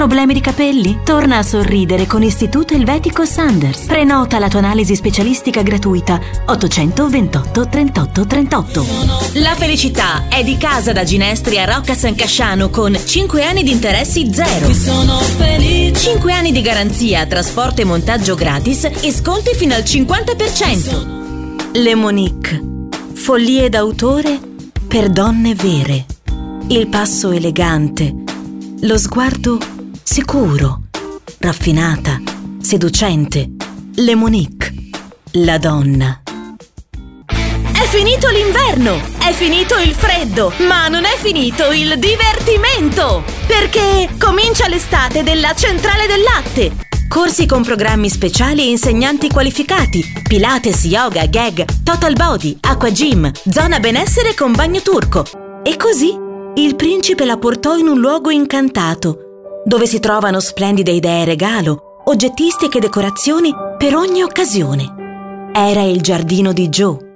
Problemi di capelli? Torna a sorridere con Istituto Elvetico Sanders. Prenota la tua analisi specialistica gratuita 828 38 38. La felicità è di casa da Ginestri a Rocca San Casciano con 5 anni di interessi zero. Sono felice. 5 anni di garanzia, trasporto e montaggio gratis e sconti fino al 50%. Le Monique. Follie d'autore per donne vere. Il passo elegante, lo sguardo sicuro, raffinata, seducente. Le Monique, la donna. È finito l'inverno, è finito il freddo, ma non è finito il divertimento! Perché comincia l'estate della Centrale del Latte. Corsi con programmi speciali e insegnanti qualificati, Pilates, yoga, gag, total body, acqua gym, zona benessere con bagno turco. E così il principe la portò in un luogo incantato, dove si trovano splendide idee regalo, oggettistiche e decorazioni per ogni occasione. Era il giardino di Joe.